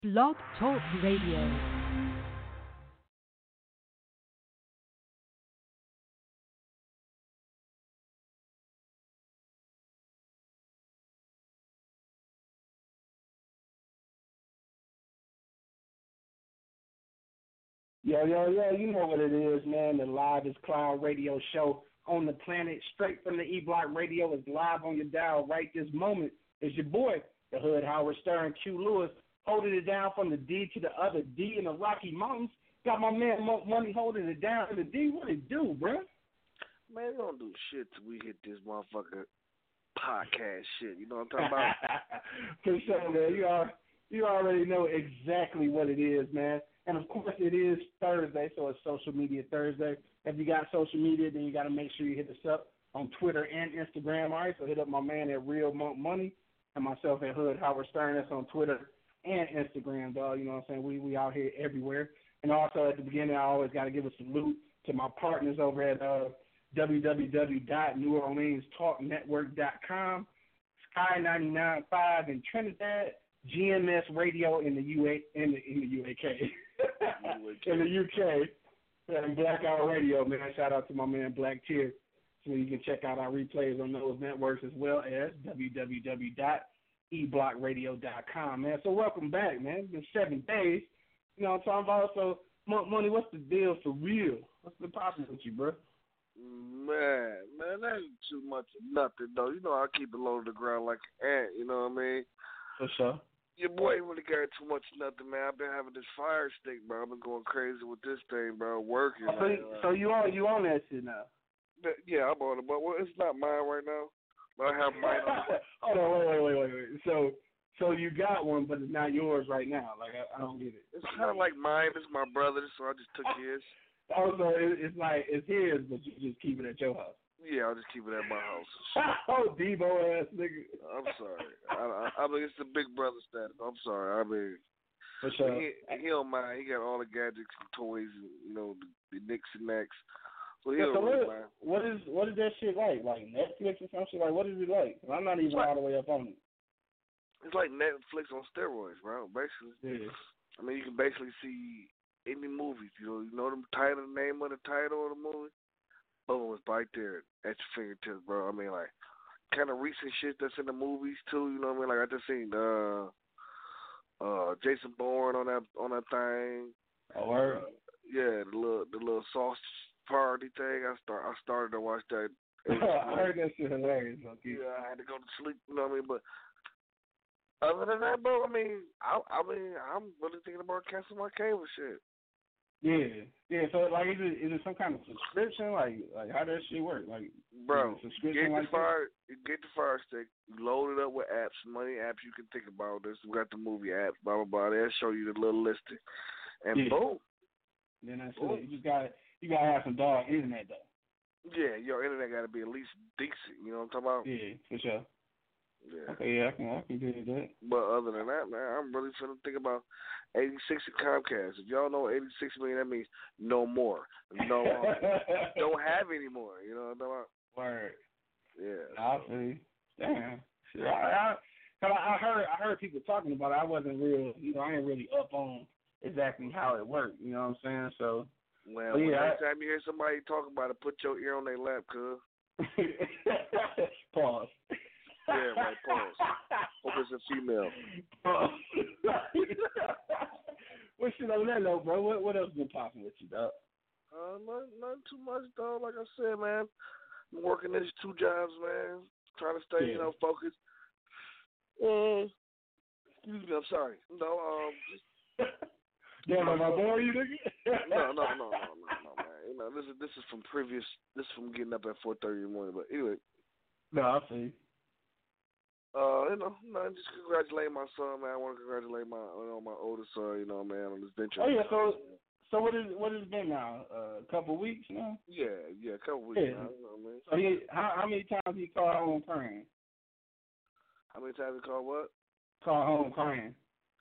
Blog Talk Radio. Yo, you know what it is, man. The Livest Cloud Radio show on the planet, straight from the E-Block Radio, is live on your dial right this moment. It's your boy, the Hood Howard Stern, Q Lewis, holding it down from the D to the other D in the Rocky Mountains. Got my man Money holding it down in the D. What it do, bro? Man, we don't do shit till we hit this motherfucker podcast shit. You know what I'm talking about? For sure, man. You already know exactly what it is, man. And, of course, it is Thursday, so it's Social Media Thursday. If you got social media, then you got to make sure you hit us up on Twitter and Instagram. All right, so hit up my man at Real Monk Money and myself at Hood Howard Stern. That's on Twitter and Instagram, dog. You know what I'm saying? We out here everywhere. And also at the beginning, I always got to give a salute to my partners over at www.NewOrleansTalkNetwork.com, Sky 99.5 in Trinidad, GMS Radio in the UK, in the UK, and Blackout Radio, man. Shout out to my man Black Tier. So you can check out our replays on those networks as well as www.eblockradio.com, man. So welcome back, man. It's been 7 days. You know what I'm talking about? So, Money, what's the deal for real? What's the problem with you, bro? Man, that ain't too much of nothing, though. You know I keep it low to the ground like an ant, you know what I mean? For sure. Your boy ain't really got too much of nothing, man. I've been having this fire stick, bro. I've been going crazy with this thing, bro. Working. So you on that shit now? Yeah, I'm on it, but it's not mine right now. But I have mine on it. Hold on, wait. So you got one, but it's not yours right now. Like I don't get it. It's kind of like mine. It's my brother's, so I just took his. Also, it's like it's his, but you just keep it at your house. Yeah, I'll just keep it at my house. Oh, Debo ass nigga. I'm sorry. I mean, it's the big brother status. I'm sorry. I mean, for sure. He don't mind. He got all the gadgets and toys and, you know, the nicks and necks. So he yeah, don't really mind. What is that shit like? Like Netflix or something? Like, what is it like? I'm not even all the way up on it. It's like Netflix on steroids, bro. Basically. Yeah. I mean, you can basically see any movie. You know the title, the name of the title of the movie. Boom, it's right there at your fingertips, bro. I mean, like, kind of recent shit that's in the movies too. You know what I mean? Like, I just seen Jason Bourne on that thing. Oh, word. Yeah, the little sauce party thing. I started to watch that. I heard that shit hilarious. Okay. Yeah, I had to go to sleep. You know what I mean? But other than that, bro, I mean, I'm really thinking about canceling my cable shit. Yeah. So, like, is it some kind of subscription? Like how does that shit work? Like, bro, subscription get like the Fire Stick, you load it up with apps, money apps you can think about. This, we got the movie apps, blah blah blah. They'll show you the little listing, and boom. Then that's it. You gotta have some dog internet though. Yeah, your internet gotta be at least decent. You know what I'm talking about? Yeah, for sure. Yeah. Okay, yeah, I can do that. But other than that, man, I'm really finna think about 86 at Comcast. If y'all know 86 million, that means no more. No, don't have any more. You know what I'm talking about? Word. Yeah. I see. Damn. Shit, I heard people talking about it. I wasn't real. You know, I ain't really up on exactly how it worked. You know what I'm saying? So. Well, next time you hear somebody talk about it, put your ear on their lap, cuz. Pause. Yeah, right, pause. Hope it's a female. What shit on that note, bro? What else been popping with you, dog? Not too much, dog. Like I said, man, I'm working these 2 jobs, man. Trying to stay, focused. Excuse me, I'm sorry. No, Damn, am I boring you, nigga? No, man. You know, this is from previous. This is from getting up at 4:30 in the morning. But anyway. No, I see. Just congratulate my son, man. I want to congratulate my oldest son, you know, man, on this venture. Oh yeah, so what has it been now? A couple weeks now? Yeah, a couple weeks now. You know what I So mean? how many times he called home crying? How many times he called what? Called home crying.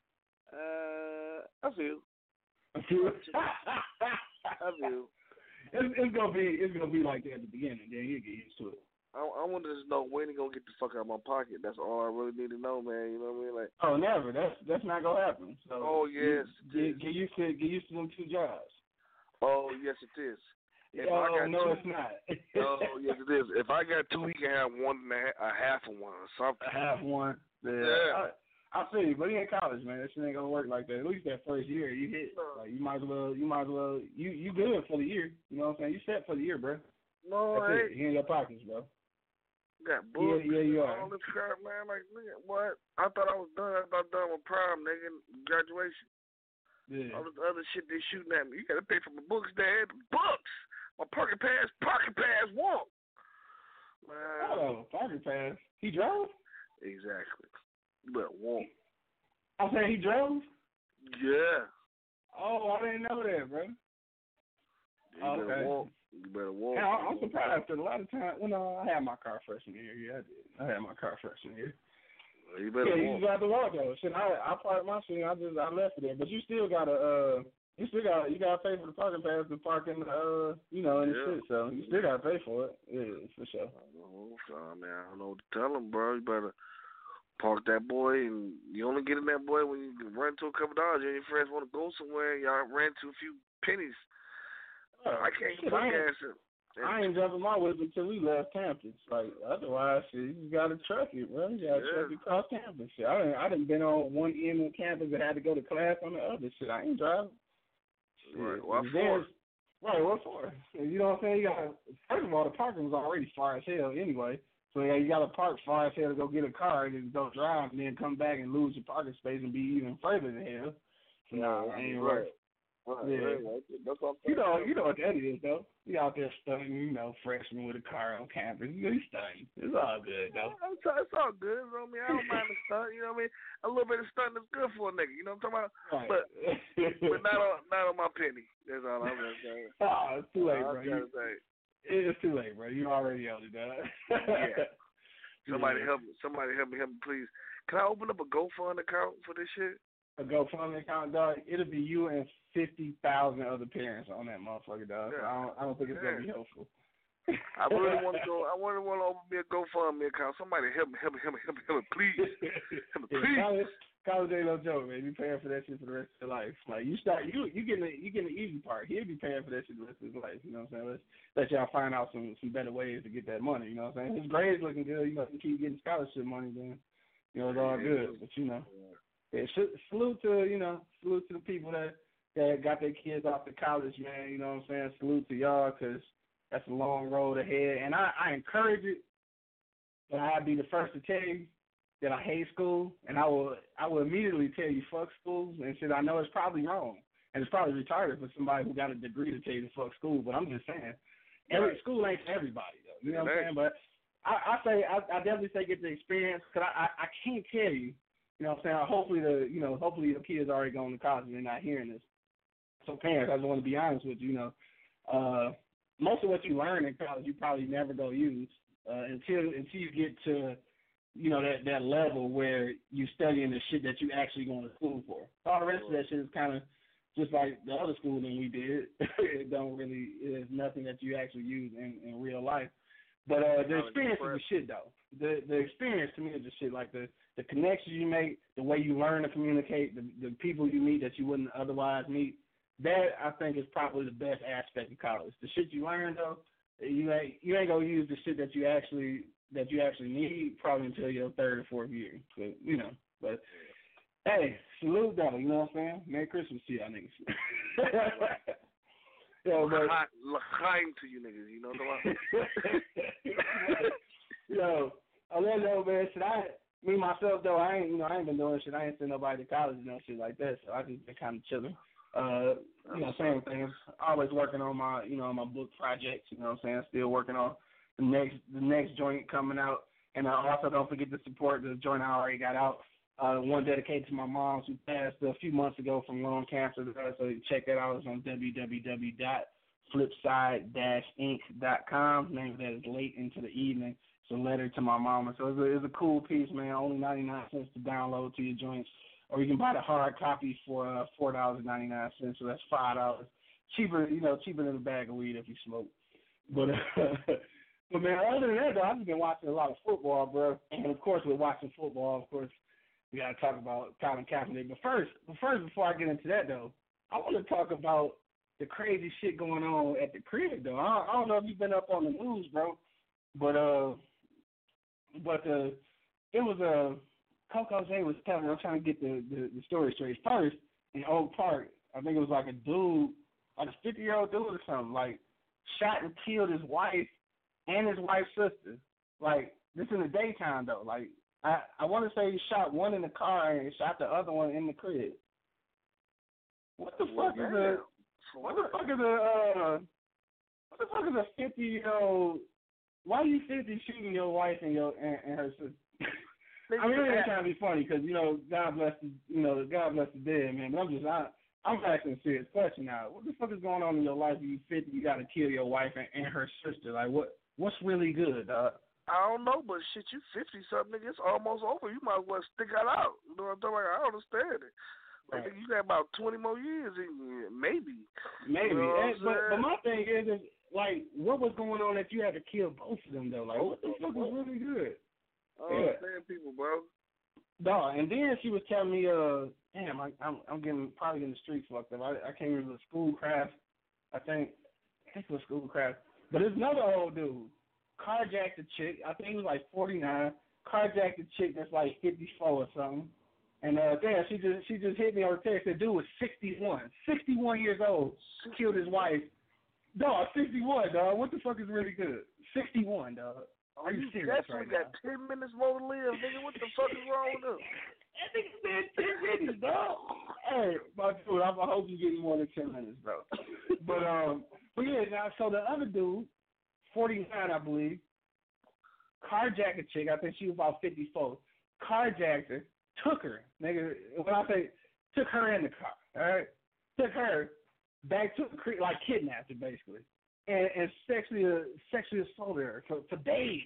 A few. A few. A few. It's gonna be like that at the beginning. Then he'll get used to it. I want to just know when he gonna get the fuck out of my pocket. That's all I really need to know, man. You know what I mean? Like, oh, never. That's not gonna happen. So, oh yes, get used to them 2 jobs. Oh yes, it is. If oh I got no, 2, it's not. oh yes, it is. If I got 2, he can have a half of one or something. I have one. Yeah. I feel you, but he in college, man. That shit ain't gonna work like that. At least that first year, you hit. Like you might as well, you good for the year. You know what I'm saying? You set for the year, bro. No, That's it. He in your pockets, bro. Got books. Yeah, you are. All this crap, man. Like, nigga, what? I thought I was done. I thought done with prom, nigga, graduation. Yeah. All this other shit they shooting at me. You gotta pay for my books, Dad. Books. My pocket pass walk. Man. Oh, pocket pass. He drove? Exactly. But walk. I said he drove? Yeah. Oh, I didn't know that, bro. You better walk. You better walk. Yeah, I'm surprised because a lot of times, I had my car freshman year. Yeah, I did. I had my car freshman year. Well, you better walk. You just got to walk though. Shit, I parked my shit. I left it there. But you still gotta you gotta pay for the parking pass to park in the in the shit. So you still gotta pay for it. Yeah, for sure. I don't know what to tell him, bro. You better park that boy, and you only get in that boy when you run to a couple dollars. You and your friends want to go somewhere. Y'all ran to a few pennies. I can't even put gas in. I ain't jumping my whip until we left campus. Like, otherwise, shit, you just got to truck it, bro. You got to truck it across campus. Shit. I done been on one end of campus and had to go to class on the other. Shit, I ain't driving. Right, what for? Right, what for? You know what I'm saying? First of all, the parking was already far as hell anyway. So, yeah, you got to park far as hell to go get a car and then go drive and then come back and lose your parking space and be even further than hell. So, no, I ain't right. Yeah. That's what I'm saying. You know what that is, though. You out there stunting, freshman with a car on campus. You stunting. It's all good, though. It's all good. You know what I mean? I don't mind the stunt. You know what I mean? A little bit of stunting is good for a nigga. You know what I'm talking about? Right. But not on my penny. That's all I'm gonna say. Oh, it's too late, bro. It's too late, bro. You already owned it, dog. Yeah. Somebody help me, please. Can I open up a GoFund account for this shit? A GoFundMe account, dog. It'll be you and 50,000 other parents on that motherfucker, dog. Yeah. So I don't think it's gonna be helpful. I really want to go. I want to open me a GoFundMe account. Somebody help me, please. Please. College ain't no joke, man. You paying for that shit for the rest of your life. Like you getting the easy part. He'll be paying for that shit the rest of his life. You know what I'm saying? Let y'all find out some better ways to get that money. You know what I'm saying? His grades looking good. You keep getting scholarship money, then it's all good. But yeah, salute to the people that got their kids off to college, man. You know what I'm saying? Salute to y'all, because that's a long road ahead. And I encourage it, but I'll be the first to tell you that I hate school, and I will immediately tell you fuck schools and shit. I know it's probably wrong, and it's probably retarded for somebody who got a degree to tell you to fuck school, but I'm just saying, school ain't for everybody, though. You know what I'm saying? But I definitely say get the experience, because I can't tell you. You know what I'm saying? Hopefully the kids already going to college and they're not hearing this. So parents, I just want to be honest with you. Most of what you learn in college, you probably never go use until you get to that level where you studying the shit that you actually going to school for. All the rest of that shit is kind of just like the other schooling we did. It's nothing that you actually use in real life. But the experience is the shit, though. The experience to me is the shit, like the connections you make, the way you learn to communicate, the people you meet that you wouldn't otherwise meet. That, I think, is probably the best aspect of college. The shit you learn, though, you ain't gonna use the shit that you actually need probably until your third or fourth year. So, but hey, salute though, you know what I'm saying? Merry Christmas to y'all niggas. L'chaim to you niggas, you know what I'm talking about? I let know, man. Me myself though, I ain't been doing shit. I ain't sent nobody to college and no shit like that. So I just been kind of chilling. Same thing. Always working on my, my book projects. You know what I'm saying? Still working on the next joint coming out. And also don't forget to support the joint I already got out. One dedicated to my mom who passed a few months ago from lung cancer. So check that out. It's on www.flipside-inc.com. Name of that is Late Into the Evening. It's a letter to my mama. So it's a cool piece, man. Only 99 cents to download to your joints. Or you can buy the hard copy for $4.99. So that's $5. Cheaper than a bag of weed if you smoke. But But man, other than that though, I've just been watching a lot of football, bro. And of course, with watching football, of course, we gotta talk about Colin Kaepernick. But first, before I get into that though, I want to talk about the crazy shit going on at the crib though. I don't know if you've been up on the news, bro, but it was Coco J was telling me. I'm trying to get the story straight. First, in Oak Park, I think it was like a dude, like a 50-year-old dude or something, like shot and killed his wife and his wife's sister. Like, this in the daytime though. Like, I want to say he shot one in the car and shot the other one in the crib. What the fuck is a 50-year-old? Why are you 50 shooting your wife and her sister? I mean, it ain't trying to be funny because God bless the dead, man. But I'm asking a serious question now. What the fuck is going on in your life? You 50, you got to kill your wife and her sister. Like, what's really good, dog? I don't know, but shit, you 50-something, nigga, it's almost over. You might as well stick that out. You know what I'm talking about? I understand it. Right. I think you got about 20 more years in you, maybe. Maybe. You know but my thing is, like, what was going on that you had to kill both of them, though? Like, what the fuck was really good? I understand people, bro. Dog, and then she was telling me, damn, I'm probably getting the streets fucked up. I can't remember the Schoolcraft. I think it was Schoolcraft. But there's another old dude. Carjacked a chick. I think he was like 49. Carjacked a chick that's like 54 or something. And damn, she just hit me on the text. The dude was 61 years old. Killed his wife. Dog, 61, dog. What the fuck is really good? 61, dog. Are you serious right now? Got 10 minutes more to live, nigga. What the fuck is wrong with him? That nigga said 10 minutes, dog. Hey, my dude, I hope you get more than 10 minutes, bro. But yeah, now, so the other dude, 49, I believe, carjacked a chick. I think she was about 54. Carjacked her, took her, nigga. When I say took her in the car, all right? Took her back to the creek, like kidnapped her, basically. And sexually assaulted her for days.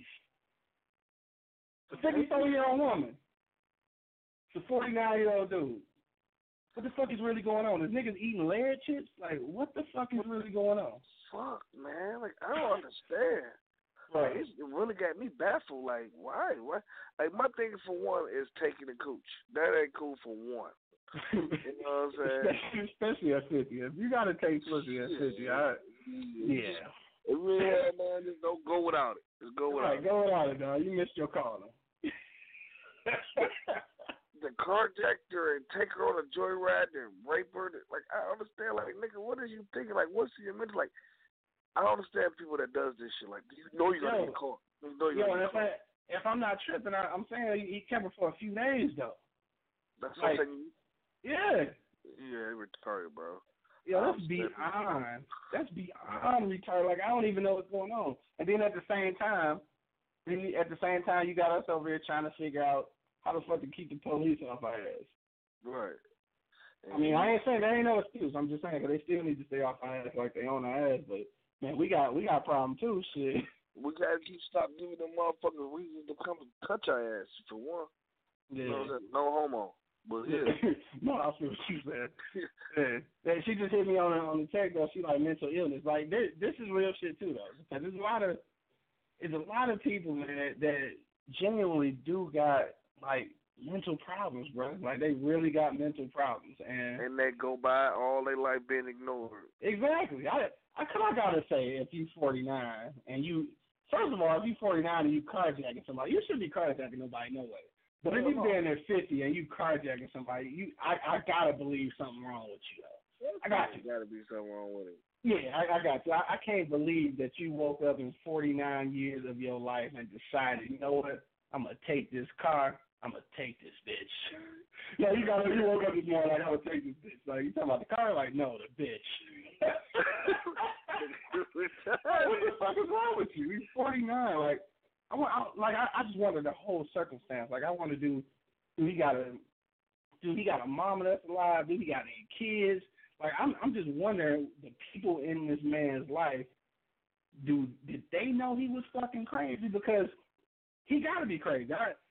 A 54-year-old woman. It's a 49-year-old dude. What the fuck is really going on? Is niggas eating layer chips? Like, what the fuck is really going on? Fuck, man. Like, I don't understand. Like, it really got me baffled. Like, why? Like, my thing for one is taking the cooch. That ain't cool for one. You know what I'm saying? Especially at 50. If you got to take pussy at 50, yeah. It really, man, just don't go without it. Just go without it. Go without it, dog. You missed your call. The carjacked her and take her on a joyride and rape her. Like, I understand. Like, nigga, what are you thinking? Like, what's in your mental? Like, I don't understand people that does this shit. Like, you know you're going to get caught. You know you're going to get caught. If I'm not tripping, I'm saying he kept her for a few days, though. That's what I'm saying. Yeah. Yeah, he retarded, bro. Yeah, that's beyond. That's beyond retarded. Like, I don't even know what's going on. And then at the same time, you got us over here trying to figure out how the fuck to keep the police off our ass. Right. I mean, I ain't saying there ain't no excuse. I'm just saying because they still need to stay off our ass like they own our ass. But man, we got problem too. Shit. We gotta stop giving them motherfuckers reasons to come touch our ass for one. Yeah. You know, no homo. But yeah. No, I feel what you said. Yeah. She just hit me on the text though. She like mental illness. Like this is real shit too though. Because there's a lot of people, man, that genuinely do got like mental problems, bro. Like they really got mental problems, and they go by all their life being ignored. Exactly. I gotta say, if you 49 and you, first of all, if you 49 and you carjacking somebody, you shouldn't be carjacking nobody, no way. But if you been there 50 and you carjacking somebody, I gotta believe something wrong with you though. I got you. Gotta be something wrong with it. Yeah, I got you. I can't believe that you woke up in 49 years of your life and decided, you know what, I'm gonna take this car. I'm going to take this bitch. Yeah, you woke up this morning like, I'm going to take this bitch. Like, you talking about the car? Like, no, the bitch. What the fuck is wrong with you? He's 49. Like, I just wanted the whole circumstance. Like, I want to do he got a mama that's alive? Do he got any kids? Like, I'm just wondering, the people in this man's life, did they know he was fucking crazy? Because he got to be crazy.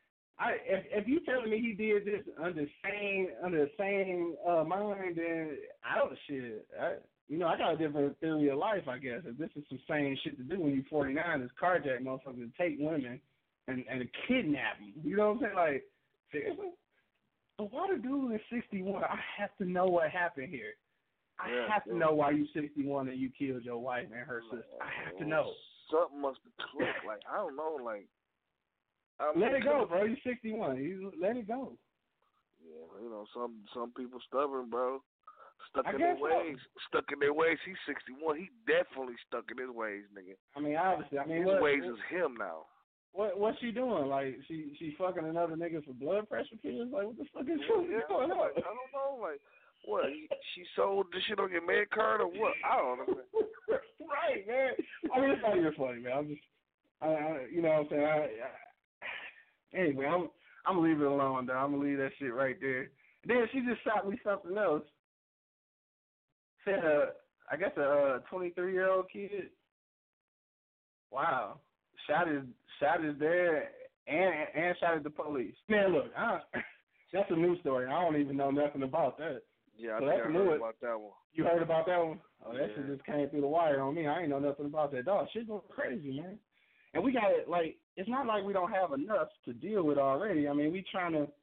If you telling me he did this under the same mind, then I don't shit. you know, I got a different theory of life, I guess. If this is some sane shit to do when you're 49, is carjack motherfuckers to take women and kidnap them. You know what I'm saying? Like, seriously? But why the dude is 61? I have to know what happened here. I have to know why you 61 and you killed your wife and her sister. I have to know. Something must be clicked. Like, I don't know. Like, let it go, bro. You're 61. Let it go. Yeah, you know, some people stubborn, bro. Stuck in their ways. Stuck in their ways. He's 61. He definitely stuck in his ways, nigga. I mean, obviously. I mean, his ways is him now. What's she doing? Like, she fucking another nigga for blood pressure pills? Like, what the fuck is going on? Like, I don't know. Like, what? She sold this shit on your med card or what? I don't know. Right, man. I mean, it's not even funny, man. I'm just, you know what I'm saying? Anyway, I'm gonna leave it alone, though. I'm gonna leave that shit right there. Then she just shot me something else. Said, I guess a 23-year-old kid. Wow, shot his dad and shot at the police. Man, look, that's a new story. I don't even know nothing about that. Yeah, I think I heard about that one. You heard about that one? Oh, that shit just came through the wire on me. I ain't know nothing about that. Dog, shit going crazy, man. And we got it, like, it's not like we don't have enough to deal with already. I mean, we trying to,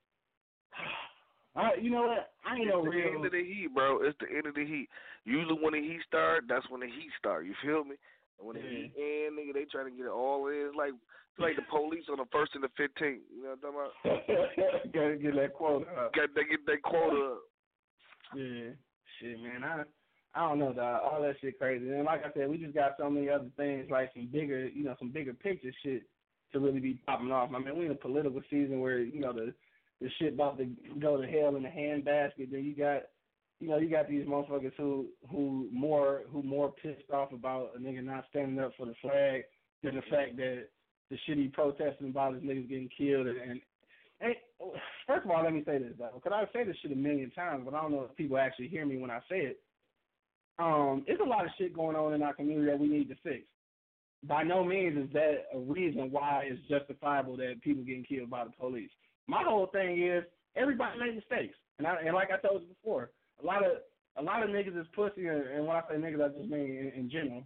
you know what? I ain't no real. It's the end of the heat, bro. It's the end of the heat. Usually when the heat start, that's when the heat start. You feel me? And when the heat end, nigga, they trying to get it all in. It's like the police on the 1st and the 15th. You know what I'm talking about? Gotta get that quota up. Gotta get that quota up. Yeah. Shit, man. I don't know, dog. All that shit crazy. And like I said, we just got so many other things, like some bigger picture shit to really be popping off. I mean, we're in a political season where, you know, the shit about to go to hell in the handbasket. Then you got these motherfuckers who more pissed off about a nigga not standing up for the flag than the fact that the shit he protesting about is niggas getting killed. And first of all, let me say this, though, because I say this shit a million times, but I don't know if people actually hear me when I say it. There's a lot of shit going on in our community that we need to fix. By no means is that a reason why it's justifiable that people getting killed by the police. My whole thing is everybody makes mistakes, and like I told you before, a lot of niggas is pussy, and when I say niggas, I just mean in general.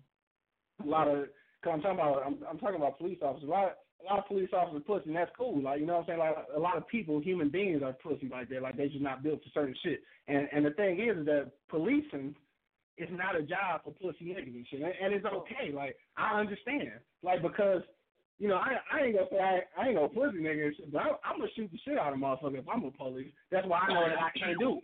Cause I'm talking about police officers. A lot of police officers are pussy, and that's cool. Like, you know what I'm saying? Like, a lot of people, human beings, are pussy like that. Like, they just not built for certain shit. And the thing is that policing is not a job for pussy niggas and shit. And it's okay. Like, I understand. Like, because, you know, I ain't gonna say I ain't no pussy nigga and shit, but I'm gonna shoot the shit out of a motherfucker if I'm a police. That's why I know that I can't do it.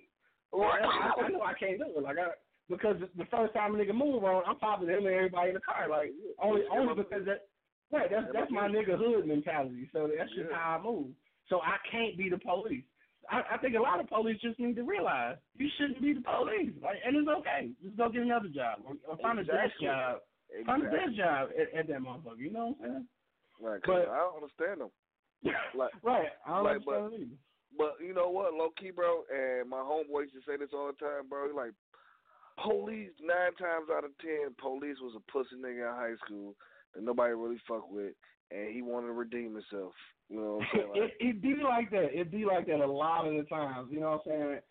I know I can't do it. Like, because the first time a nigga move on, I'm popping him and everybody in the car. Like, only because that's my nigga hood mentality. So that's just how I move. So I can't be the police. I think a lot of police just need to realize you shouldn't be the police. Like, and it's okay. Just go get another job or find a desk job. Find a desk job at that motherfucker. You know what I'm saying? Right. But I don't understand them. Like, right. I don't understand them either. But you know what, low key, bro, and my homeboys just say this all the time, bro. Like, police, 9 times out of 10, police was a pussy nigga in high school that nobody really fuck with, and he wanted to redeem himself. You know what I'm saying? Like, it be like that. It be like that a lot of the times. You know what I'm saying?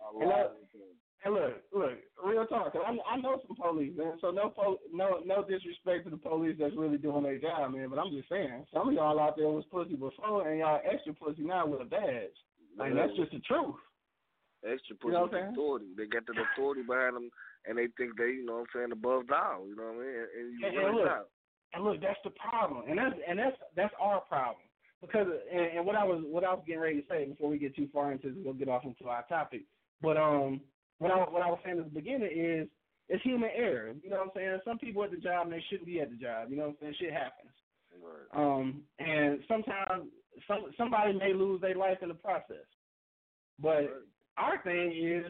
And look, real talk. I know some police, man. So no disrespect to the police that's really doing their job, man. But I'm just saying, some of y'all out there was pussy before, and y'all extra pussy now with a badge. Like, that's just the truth. Extra pussy with authority. They got the authority behind them, and they think they, you know what I'm saying, above down. You know what I mean? And look, that's the problem, and that's our problem. Because and what I was getting ready to say before we get too far into this, we'll get off into our topic. But what I was saying at the beginning is it's human error. You know what I'm saying? Some people at the job and they shouldn't be at the job. You know what I'm saying? Shit happens. Right. And sometimes somebody may lose their life in the process. But our thing is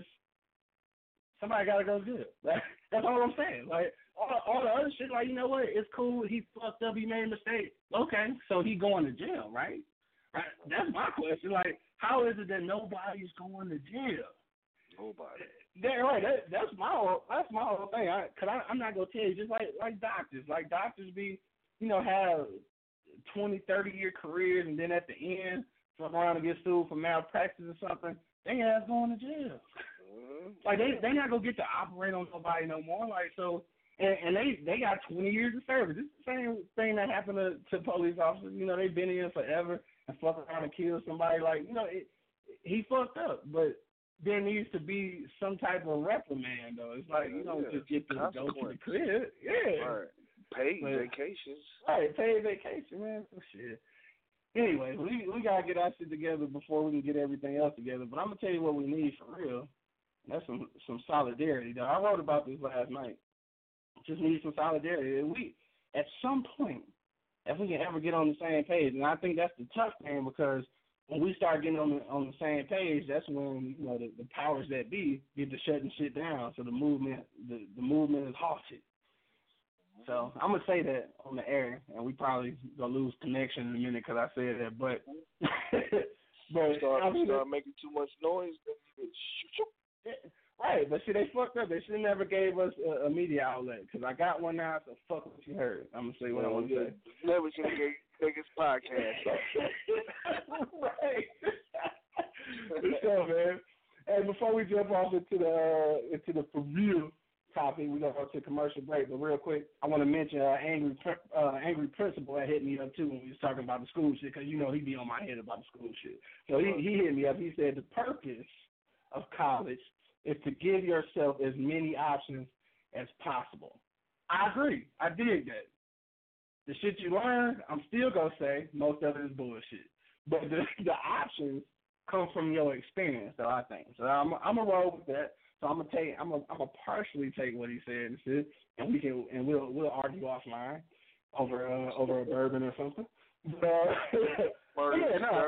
somebody got to go good. That's all I'm saying. Like, all the other shit, like, you know what? It's cool. He fucked up. He made a mistake. Okay, so he going to jail, right? That's my question. Like, how is it that nobody's going to jail? Nobody. Right. That's my whole thing. I'm not gonna tell you. Just like doctors. Like, doctors be, you know, have 20, 30-year careers, and then at the end, fuck around and get sued for malpractice or something. They ass going to jail. Like they not gonna get to operate on nobody no more. Like so, and they got 20 years of service. It's the same thing that happened to police officers. You know, they've been here forever and fuck around and kill somebody. Like, you know, he fucked up, but there needs to be some type of reprimand though. It's like you don't just get to go to the crib. Yeah. Right. Paid vacations. Right, paid vacation, man. Some shit. Anyway, we gotta get our shit together before we can get everything else together. But I'm gonna tell you what we need for real. That's some solidarity. Though I wrote about this last night. Just need some solidarity. And we, at some point, if we can ever get on the same page, and I think that's the tough thing because when we start getting on the same page, that's when you know the powers that be get to shutting shit down. So the movement is halted. So I'm gonna say that on the air, and we probably gonna lose connection in a minute because I said that. But start making too much noise, then right. But see, they fucked up. They should have never gave us a media outlet because I got one now. So fuck what you heard. I'm gonna say what I want to say. Never should have gave niggas podcast. Right. So man, and before we jump off into the for real topic, we're gonna go to a commercial break. But real quick, I want to mention angry principal that hit me up too when we was talking about the school shit because you know he be on my head about the school shit. So he hit me up. He said the purpose of college is to give yourself as many options as possible. I agree. I dig that. The shit you learn, I'm still gonna say most of it is bullshit. But the options come from your experience, though I think. So I'm gonna roll with that. So I'm gonna partially take what he said and shit, and we'll argue offline over a bourbon or something. But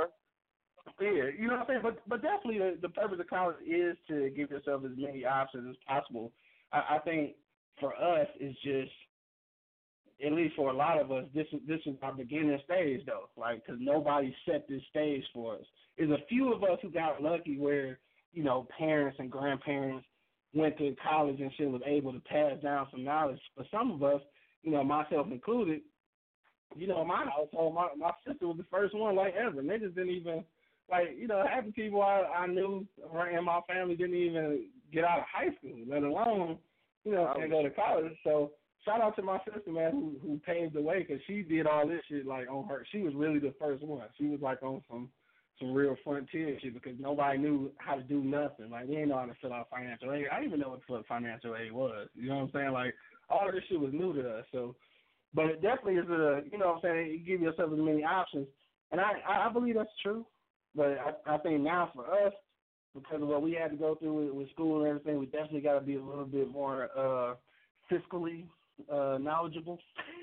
yeah, you know what I'm saying? But definitely the purpose of college is to give yourself as many options as possible. I think for us it's just, at least for a lot of us, this is our beginning stage though, like because nobody set this stage for us. There's a few of us who got lucky where you know parents and grandparents went to college and shit was able to pass down some knowledge. But some of us, you know, myself included, you know, my household, my sister was the first one like ever. And they just didn't even. Like, you know, half the people I knew in my family didn't even get out of high school, let alone, you know, and go to college. So shout out to my sister, man, who paved the way because she did all this shit, like, on her. She was really the first one. She was, like, on some real frontier shit because nobody knew how to do nothing. Like, we didn't know how to fill out financial aid. I didn't even know what the fuck financial aid was. You know what I'm saying? Like, all of this shit was new to us. So, but it definitely is you know what I'm saying, you give yourself as many options. And I believe that's true. But I think now for us, because of what we had to go through with school and everything, we definitely got to be a little bit more fiscally knowledgeable.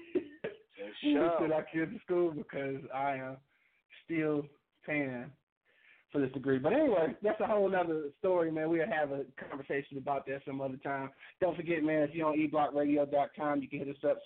We send our kids to school because I am still paying for this degree. But anyway, that's a whole other story, man. We'll have a conversation about that some other time. Don't forget, man, if you're on eblockradio.com, you can hit us up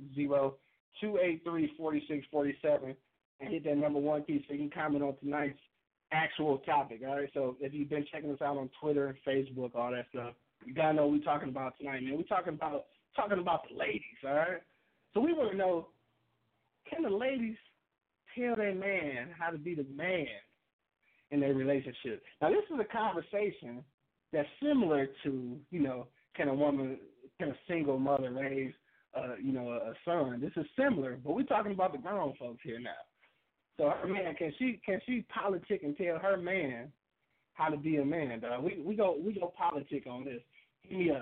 760-283-4647 and hit that number 1 key so you can comment on tonight's actual topic, all right? So if you've been checking us out on Twitter, Facebook, all that stuff, you got to know what we're talking about tonight, man. We're talking about the ladies, all right? So we want to know, can the ladies tell their man how to be the man in their relationship? Now, this is a conversation that's similar to, you know, can a single mother raise, a son? This is similar, but we're talking about the grown folks here now. So her man, can she politic and tell her man how to be a man, dog? We go politic on this. Hit me up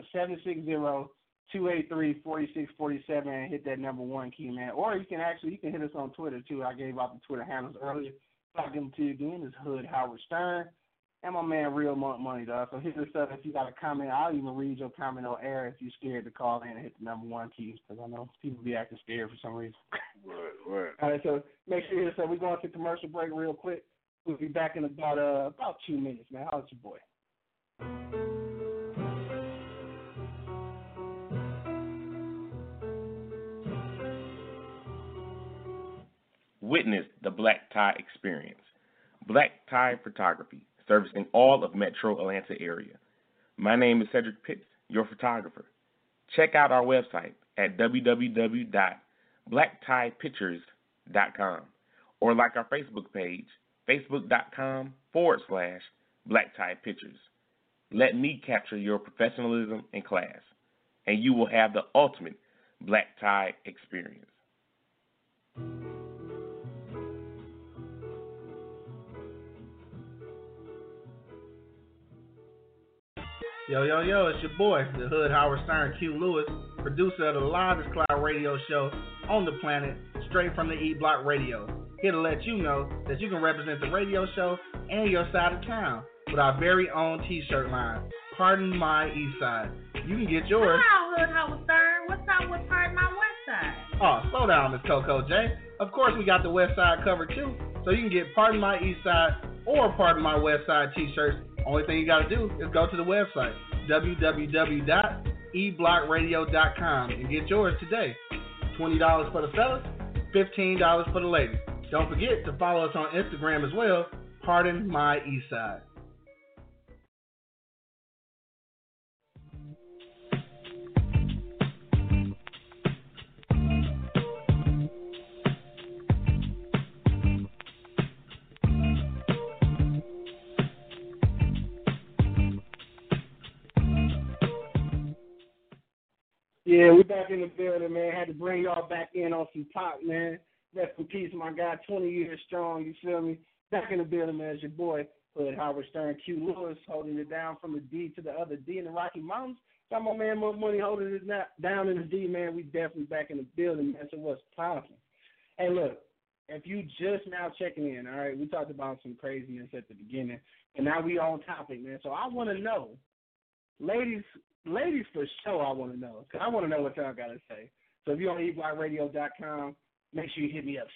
760-283-4647 and hit that number 1 key, man. Or you can hit us on Twitter too. I gave out the Twitter handles earlier. So I'll give them to you again. It's Hood Howard Stern and my man Real Money, dog. So hit us up if you got a comment. I'll even read your comment on air if you're scared to call in and hit the number 1 key because I know people be acting scared for some reason. Right. All right, so make sure you hit us up. We're going to commercial break real quick. We'll be back in about 2 minutes, man. How's your boy? Witness the Black Tie experience. Black Tie Photography, servicing all of Metro Atlanta area. My name is Cedric Pitts, your photographer. Check out our website at www.blacktiepictures.com or like our Facebook page, facebook.com/Black Tie Pictures. Let me capture your professionalism and class, and you will have the ultimate black tie experience. Yo, yo, yo, it's your boy, the Hood Howard Stern Q Lewis, producer of the livest cloud radio show on the planet, straight from the E Block Radio. Here to let you know that you can represent the radio show and your side of town with our very own t-shirt line, Pardon My East Side. You can get yours. Hello, Hood Howard Stern. What's up with Pardon My West Side? Oh, slow down, Miss Coco J. Of course, we got the West Side covered too, so you can get Pardon My East Side or Pardon My West Side t-shirts. Only thing you got to do is go to the website, www.eblockradio.com, and get yours today. $20 for the fellas, $15 for the ladies. Don't forget to follow us on Instagram as well, Pardon My East Side. Yeah, we back in the building, man. Had to bring y'all back in on some pop, man. Rest in peace, my guy, 20 years strong, you feel me? Back in the building, man, it's your boy, Hood Howard Stern, Q Lewis, holding it down from the D to the other D in the Rocky Mountains. Got my man More Money holding it down in the D, man. We definitely back in the building, man, so what's poppin'? Hey, look, if you just now checking in, all right, we talked about some craziness at the beginning, and now we on topic, man. So I want to know, ladies for sure, I want to know, because I want to know what y'all got to say. So if you're on eblockradio.com, make sure you hit me up,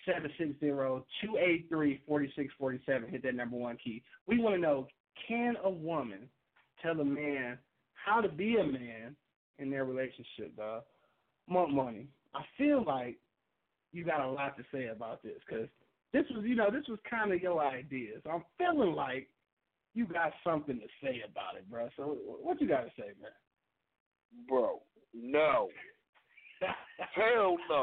760-283-4647. Hit that number one key. We want to know, can a woman tell a man how to be a man in their relationship, dog? Money. I feel like you got a lot to say about this, because this was kind of your idea. So I'm feeling like you got something to say about it, bro. So what you got to say, man? Bro, no. Hell no.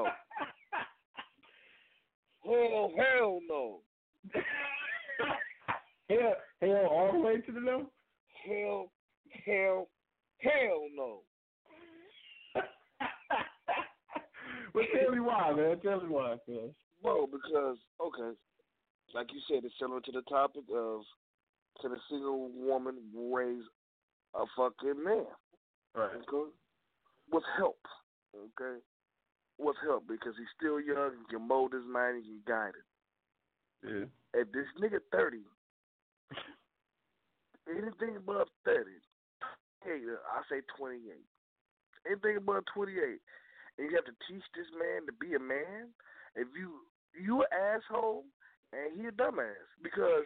Hell no. Hell all the way to the no? Hell no. Well, tell me why, man. Tell me why, cuz. Bro, because, okay, like you said, it's similar to the topic of, can a single woman raise a fucking man? Right. Okay? With help. Okay? With help, because he's still young, he can mold his mind, he can guide it. Yeah. If this nigga 30, anything above 30, hey, I say 28. Anything above 28, and you have to teach this man to be a man, if you an asshole, and he a dumbass, because...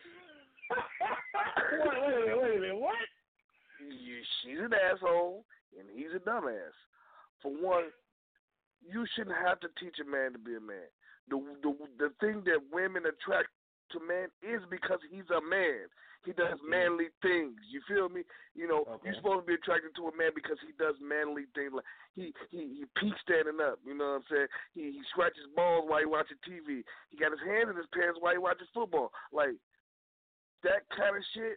Wait a minute, what? She's an asshole, and he's a dumbass. For one, you shouldn't have to teach a man to be a man. The thing that women attract to men is because he's a man. He does manly things. You feel me? You know, You're supposed to be attracted to a man because he does manly things. Like he peaks standing up. You know what I'm saying? He scratches balls while he watching TV. He got his hand in his pants while he watches football. Like that kind of shit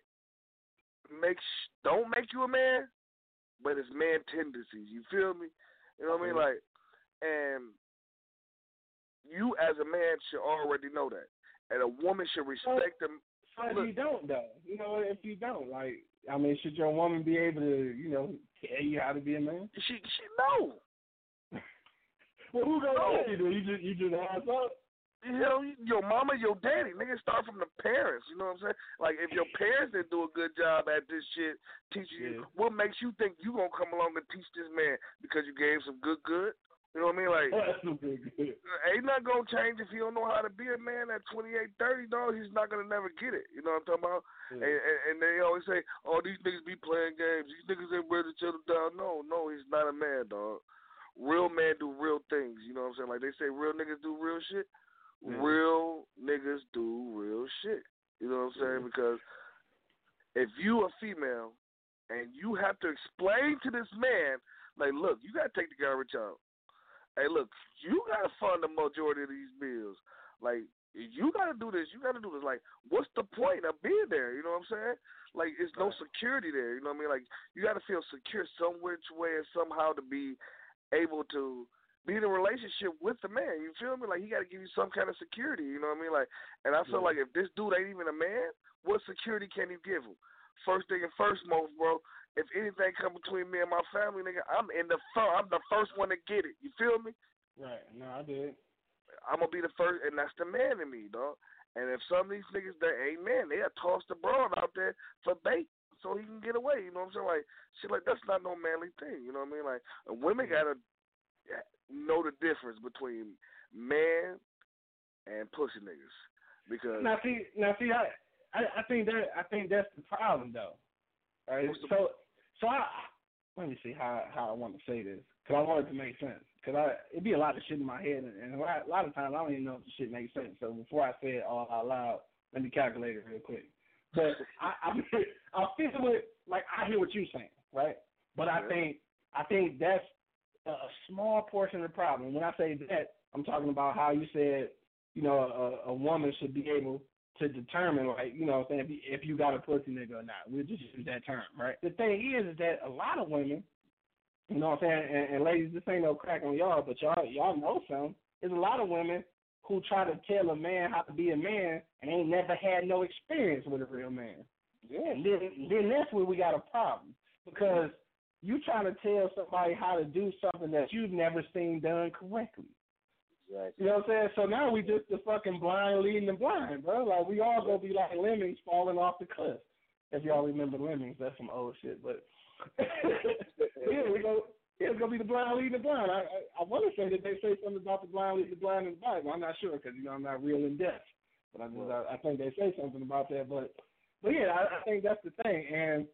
don't make you a man, but it's man tendencies. You feel me? You know what I mean? Like, and you as a man should already know that, and a woman should respect them. If you don't, though, if you don't, like, I mean, should your woman be able to, tell you how to be a man? She know. Well, who gonna tell you? You just ass up? Your mama, your daddy. Nigga, start from the parents. You know what I'm saying? Like, if your parents didn't do a good job at this shit, teaching you, what makes you think you gonna come along and teach this man because you gave some good? You know what I mean? Like, ain't nothing gonna change if he don't know how to be a man at 28, 30, dog. He's not gonna never get it. You know what I'm talking about? Yeah. And they always say, oh, these niggas be playing games. These niggas ain't ready to chill them down. No, he's not a man, dog. Real men do real things. You know what I'm saying? Like they say real niggas do real shit. Yeah. Real niggas do real shit. You know what I'm saying? Because if you a female and you have to explain to this man, like, look, you got to take the garbage out. Hey, look, you got to fund the majority of these bills. Like, you got to do this. You got to do this. Like, what's the point of being there? You know what I'm saying? Like, it's no security there. You know what I mean? Like, you got to feel secure some which way and somehow to be able to be in a relationship with the man. You feel me? Like, he got to give you some kind of security. You know what I mean? Like, and I feel like if this dude ain't even a man, what security can you give him? First thing and foremost, bro, if anything come between me and my family, nigga, I'm the first one to get it. You feel me? Right. No, I did. I'm gonna be the first, and that's the man in me, dog. And if some of these niggas that ain't man, they'll toss the broad out there for bait so he can get away. You know what I'm saying? Like, shit, like that's not no manly thing. You know what I mean? Like, women gotta know the difference between man and pussy niggas because now see, I think that's the problem though. Right? So let me see how I want to say this because I want it to make sense. Because it'd be a lot of shit in my head, and a lot of times I don't even know if the shit makes sense. So before I say it all out loud, let me calculate it real quick. But I feel it like I hear what you're saying, right? But I think that's a small portion of the problem. When I say that, I'm talking about how you said, you know, a woman should be able to determine, like, you know, if you got a pussy nigga or not. We'll just use that term, right? The thing is that a lot of women. You know what I'm saying? And ladies, this ain't no crack on y'all, but y'all know some. There's a lot of women who try to tell a man how to be a man and ain't never had no experience with a real man. Yeah. And then that's where we got a problem. Because you trying to tell somebody how to do something that you've never seen done correctly. Exactly. You know what I'm saying? So now we just the fucking blind leading the blind, bro. Like, we all gonna be like lemmings falling off the cliff. If y'all remember Lemmings, that's some old shit, but it's gonna be the blind leading the blind. I want to say that they say something about the blind leading the blind in the Bible. I'm not sure because I'm not real in depth, but I think they say something about that. But yeah, I think that's the thing, and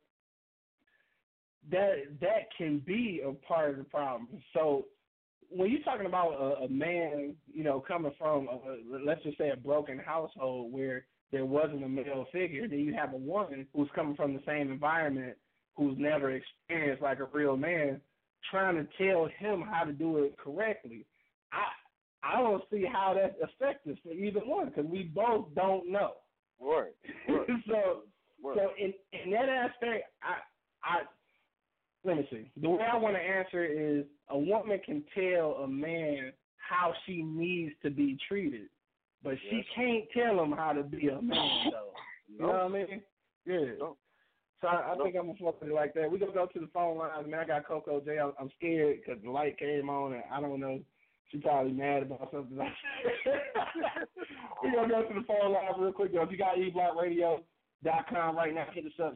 that can be a part of the problem. So when you're talking about a man, you know, coming from let's just say a broken household where there wasn't a male figure, then you have a woman who's coming from the same environment, who's never experienced like a real man, trying to tell him how to do it correctly. I don't see how that's effective for either one because we both don't know. Right. So in that aspect, I let me see. The way I want to answer is a woman can tell a man how she needs to be treated, but she can't tell him how to be a man, though. You know what I mean? Yeah. No. So I think I'm going to fuck with it like that. We're going to go to the phone lines, man. I got Coco J. I'm scared because the light came on, and I don't know. She's probably mad about something like that. We're going to go to the phone lines real quick, though. If you got eblockradio.com right now, hit us up,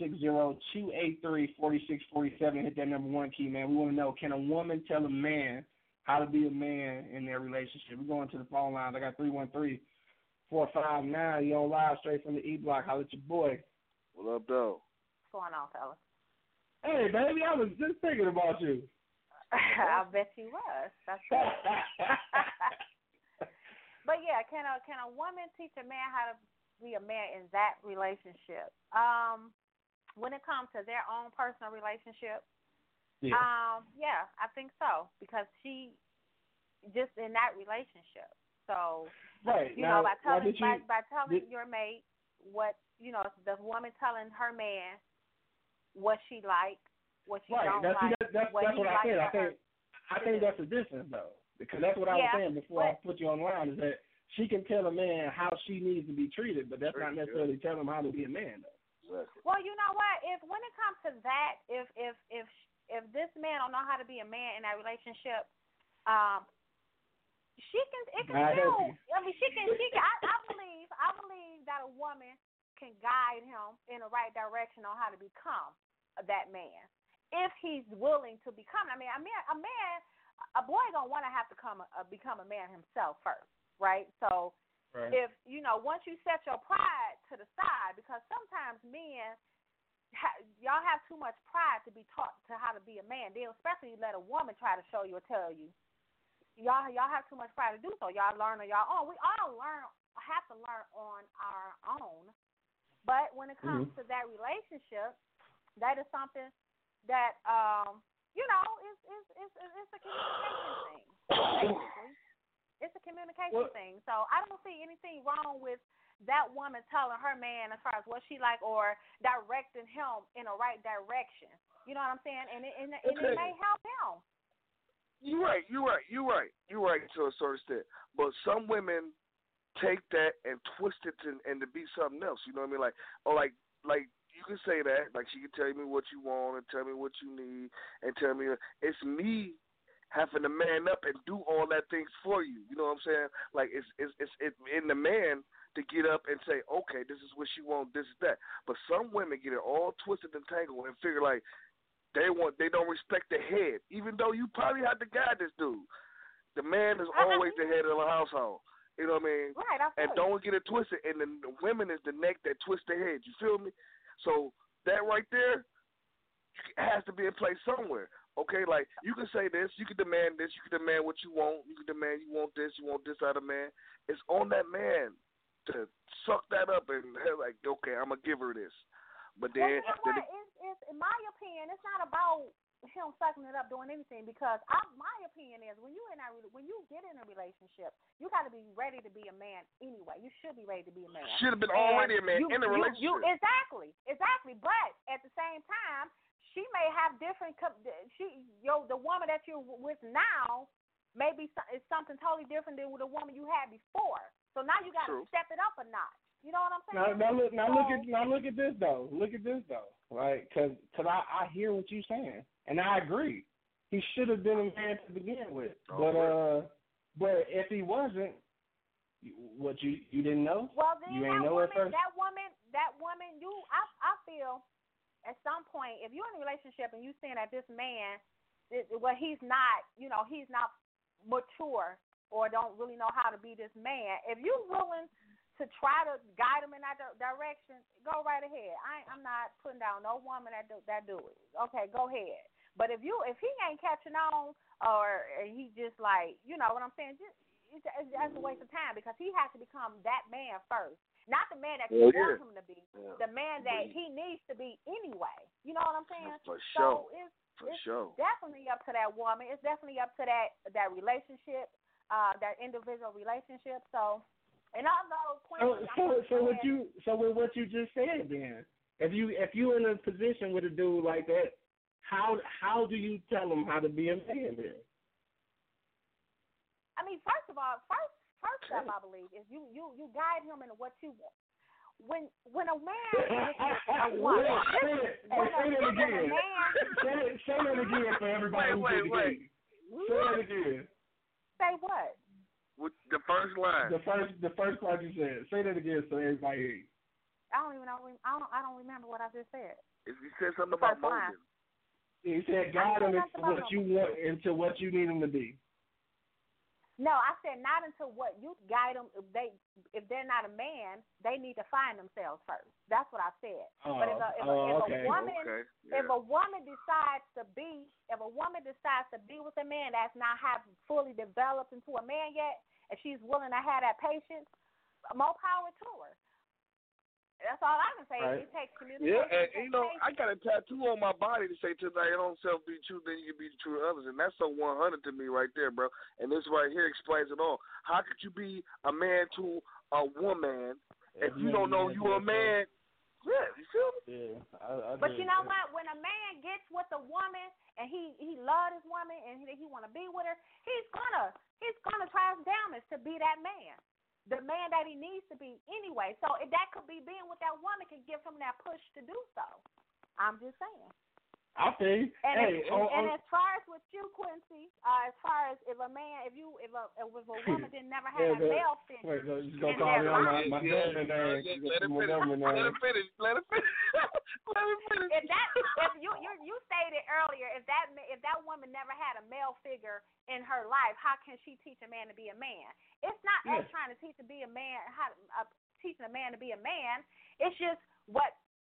760-283-4647. Hit that number 1 key, man. We want to know, can a woman tell a man how to be a man in their relationship? We're going to the phone lines. I got 313-459. You on live straight from the E-Block. Holla at your boy. What up, though? What's going on, fellas? Hey, baby, I was just thinking about you. I bet you was. That's good. But yeah, can a woman teach a man how to be a man in that relationship? When it comes to their own personal relationship, I think so because she just in that relationship. So right. You know, by telling your mate what, you know, the woman telling her man what she like, what she don't like. That's what I said. I think that's the difference, though, because that's what I was saying before I put you online, is that she can tell a man how she needs to be treated, but that's not necessarily telling him how to be a man, though. Exactly. Well, you know what? When it comes to that, if this man don't know how to be a man in that relationship, she can. It can still. I mean, she can. I believe that a woman can guide him in the right direction on how to become that man, if he's willing to become. I mean, a boy gonna want to have to become a man himself first, right? So, if you know, once you set your pride to the side, because sometimes men, y'all have too much pride to be taught to how to be a man. They'll especially let a woman try to show you or tell you. Y'all have too much pride to do so. Y'all learn on y'all own. We all have to learn on our own. But when it comes to that relationship, that is something that you know, it's a communication thing. Basically, It's a communication thing. So I don't see anything wrong with that woman telling her man as far as what she like or directing him in the right direction. You know what I'm saying? And it may help him. You're right to a certain extent. But some women take that and twist it and to be something else. You know what I mean? Like you can say that. Like she can tell me what you want and tell me what you need and tell me it's me having to man up and do all that things for you. You know what I'm saying? Like it's in the man to get up and say, okay, this is what she wants, this is that. But some women get it all twisted and tangled and figure like they don't respect the head, even though you probably have to guide this dude. The man is always the head of the household. You know what I mean? Right, and don't get it twisted. And the women is the neck that twists the head. You feel me? So that right there has to be in place somewhere. Okay, like you can say this, you can demand this, you can demand what you want, you can demand you want this out of man. It's on that man to suck that up and like, okay, I'm gonna give her this. But then, it's in my opinion, it's not about him sucking it up doing anything because my opinion is when you get in a relationship, you got to be ready to be a man anyway. You should be ready to be a man. Should have been already a man in a relationship. Exactly. But at the same time, she may have different. The woman that you're with now maybe it's something totally different than the woman you had before. So now you got to step it up a notch. You know what I'm saying? Look at this though. Right? Because I hear what you're saying, and I agree. He should have been a man to begin with. But if he wasn't, what you didn't know? Well, then you ain't know at first. That woman. I feel at some point, if you're in a relationship and you're saying that this man, he's not, he's not mature or don't really know how to be this man. If you're willing to try to guide him in that direction, go right ahead. I'm not putting down no woman that do it. Okay, go ahead. But if he ain't catching on or he just like, you know what I'm saying, that's a waste of time because he has to become that man first. Not the man that you want him to be, the man that he needs to be anyway. You know what I'm saying? For sure. So it's definitely up to that woman. It's definitely up to that relationship, that individual relationship. So, and although so with what you just said, then, if you're in a position with a dude like that, how do you tell him how to be a man then? I mean, first of all, first step I believe is you guide him into what you want. When a man gets a woman, say that again for everybody. Wait. Say that again. Say what? With the first line. The first part you said. Say that again so everybody hears. I don't even know. I don't remember what I just said. If you said something about molding. He said guide him into what you want, into what you need him to be. No, I said not until what you guide them. If they're not a man, they need to find themselves first. That's what I said. But if a woman decides to be with a man that's not fully developed into a man yet, and she's willing to have that patience, more power to her. That's all I can say. Right. It takes communication. Yeah, and I got a tattoo on my body to say, "To thy own self be true, then you can be true to others," and that's so 100 to me right there, bro. And this right here explains it all. How could you be a man to a woman if you don't know you're a man? Yeah, you feel me? Yeah, but you know what? When a man gets with a woman and he loves his woman and he want to be with her, he's gonna try his damnedest to be that man. The man that he needs to be anyway. So if that could be being with that woman can give him that push to do so. I'm just saying. I think. And as far as with you, Quincy, as far as if a woman didn't never have a male figure. Wait, just gonna call me on my government name. Let him finish. If you stated earlier, if that woman never had a male figure in her life, how can she teach a man to be a man? It's not us trying to teach to be a man, teaching a man to be a man. It's just what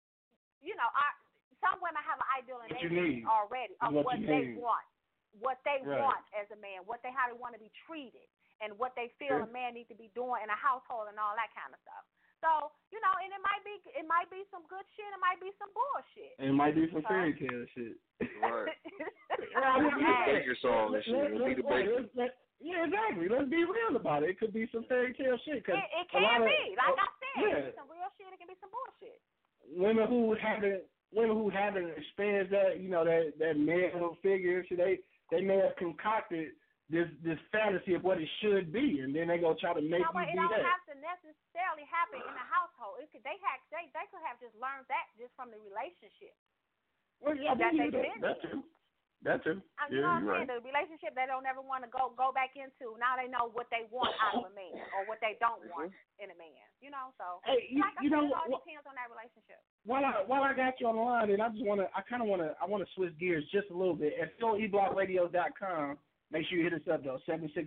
some women have an ideal in their mind already of what they want as a man, how they want to be treated, and what they feel a man needs to be doing in a household and all that kind of stuff. So and it might be some good shit, it might be some bullshit. It might be some fairy tale shit. Right. Baker song and shit. Yeah, exactly. Let's be real about it. It could be some fairy tale shit. Cause it can be. Like I said, yeah. it can be some real shit. It can be some bullshit. Women who haven't experienced that, that male figure, so they may have concocted this fantasy of what it should be, and then they go try to make you it be don't that. have to necessarily happen in the household. They could have just learned that just from the relationship. Well, yeah, that they've been that too. That too. You know what I'm saying? Right. The relationship they don't ever want to go back into. Now they know what they want out of a man or what they don't want in a man. So hey, it all depends on that relationship. While I got you on the line, and I want to switch gears just a little bit. At eblockradio.com, make sure you hit us up though,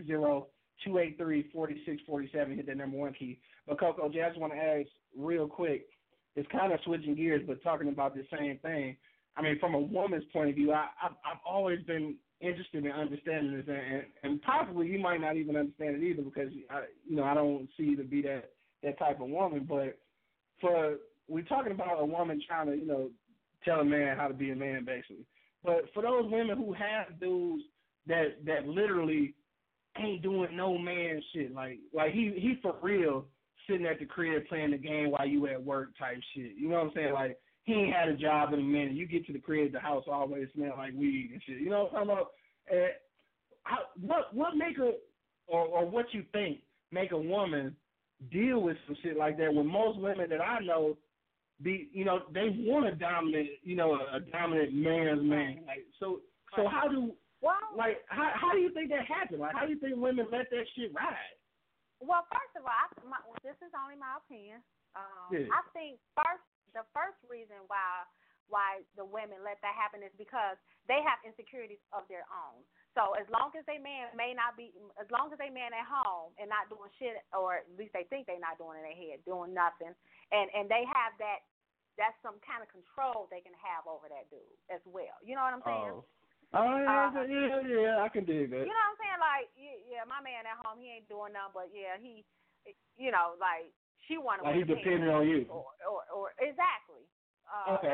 760-283-4647. Hit that number 1 key. But Coco J, I just want to ask real quick. It's kind of switching gears, but talking about the same thing. I mean, from a woman's point of view, I've always been interested in understanding this, and possibly you might not even understand it either because I don't see you to be that type of woman. But we're talking about a woman trying to tell a man how to be a man, basically. But for those women who have dudes that literally ain't doing no man shit, like he for real sitting at the crib playing the game while you at work type shit. You know what I'm saying? Like, he ain't had a job in a minute. You get to the crib, the house always smell like weed and shit. You know what I'm talking about? What make or what you think make a woman deal with some shit like that when most women that I know they want a dominant, a dominant man's man. Like, so how do you think that happened? Like, how do you think women let that shit ride? Well, first of all, this is only my opinion. I think the first reason why the women let that happen is because they have insecurities of their own. So as long as they man at home and not doing shit, or at least they think they're not doing in their head, doing nothing, and they have that's some kind of control they can have over that dude as well. You know what I'm saying? Yeah, I can dig that. You know what I'm saying? Like, yeah, my man at home, he ain't doing nothing, but yeah, he, like, she want to. Like, he's depending on you. Or exactly. Okay.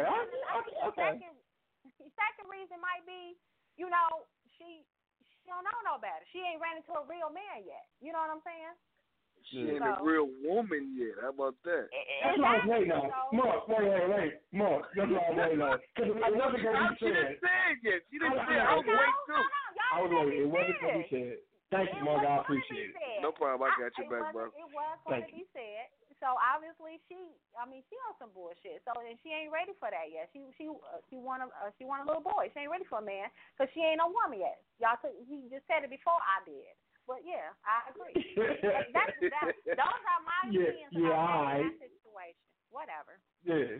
Second reason might be, she don't know no better. She ain't ran into a real man yet. You know what I'm saying? She ain't a real woman yet. How about that? That's what I was waiting on. Mark, wait. Mark, that's what I was waiting on. Because it wasn't going to be said. She didn't say it yet. She didn't say it. I was waiting too. I was waiting. It wasn't going to be said. Thank you, Mark. I appreciate it. No problem. I got you back, bro. It was going to be said. So obviously she on some bullshit. So and she ain't ready for that yet. She want a little boy. She ain't ready for a man because she ain't no woman yet. He just said it before I did. But yeah, I agree. Those are my opinions about that situation. Whatever. Yeah.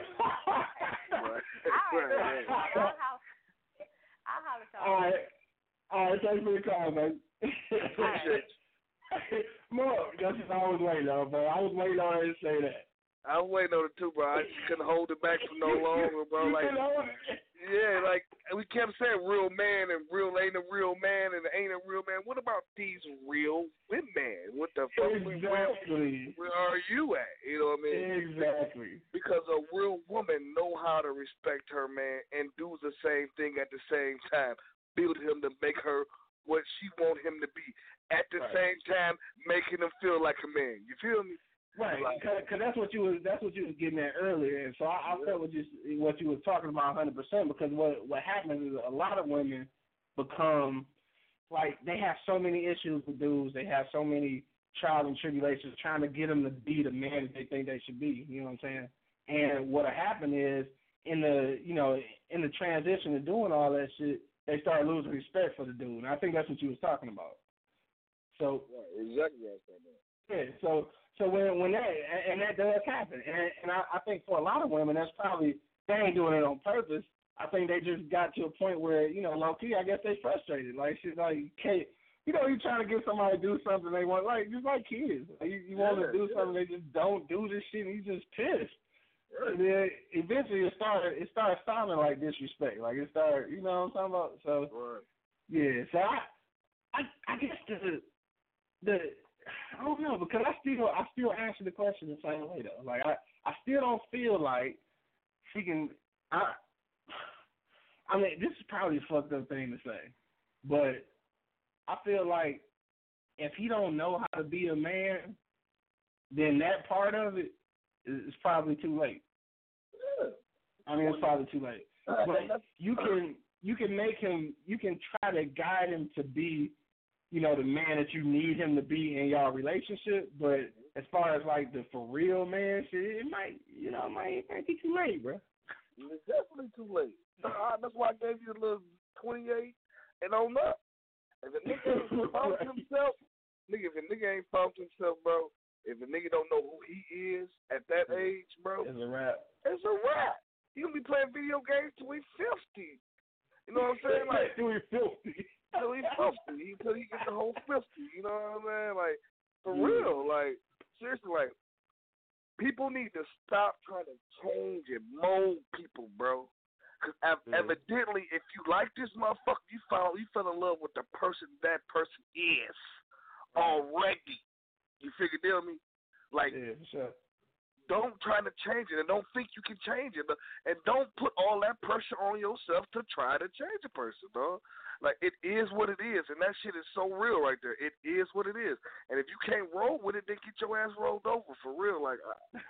I'll holler at y'all. All right. Thanks for the call, man. Mark, that's what I was waiting on, bro. I was waiting on her to say that. I was waiting on it too, bro. I just couldn't hold it back for no longer, bro. Like, yeah, like we kept saying real man and real ain't a real man and ain't a real man. What about these real women? What the fuck? Exactly. Where are you at? You know what I mean? Exactly. Because a real woman know how to respect her man and do the same thing at the same time. Build him to make her what she want him to be. At the same time, making him feel like a man. You feel me? Right, because that's what you was getting at earlier, and so I felt what you was talking about 100%. Because what happens is a lot of women become like they have so many issues with dudes, they have so many trials and tribulations trying to get them to be the man that they think they should be. You know what I'm saying? And what'll happen is in the transition of doing all that shit, they start losing respect for the dude. And I think that's what you was talking about. So exactly what I was talking about. Yeah, so when that does happen, and I think for a lot of women that's probably they ain't doing it on purpose. I think they just got to a point where low key I guess they frustrated. Like she's like, can't, you trying to get somebody to do something they want, like just like kids. Like, you want to do something, they just don't do this shit, and you just pissed. Right. And then eventually it started sounding like disrespect. Like it started, you know what I'm talking about? So right. Yeah, so I guess the I don't know, because I still answer the question the same way though. Like I still don't feel like she can. I mean, this is probably a fucked up thing to say, but I feel like if he don't know how to be a man, then that part of it is probably too late. I mean, it's probably too late. But you can make him. You can try to guide him to be, the man that you need him to be in your relationship. But as far as like the for real man shit, it might be too late, bro. It's definitely too late. That's why I gave you a little 28 and on up. If a nigga ain't found himself, if a nigga ain't found himself, bro, if a nigga don't know who he is at that age, bro, it's a wrap. It's a wrap. He gonna be playing video games till he's 50. You know what I'm saying? Like till he's 50. Till he's 50. Till he gets the whole 50. You know what I'm saying? Like for real. Like seriously. Like people need to stop trying to change and mold people, bro. Because evidently, if you like this motherfucker, you fell in love with the person that person is already. You figure deal me? Like, sure. Don't try to change it, and don't think you can change it, and don't put all that pressure on yourself to try to change a person, dog. Like, it is what it is, and that shit is so real right there. It is what it is, and if you can't roll with it, then get your ass rolled over for real. Like,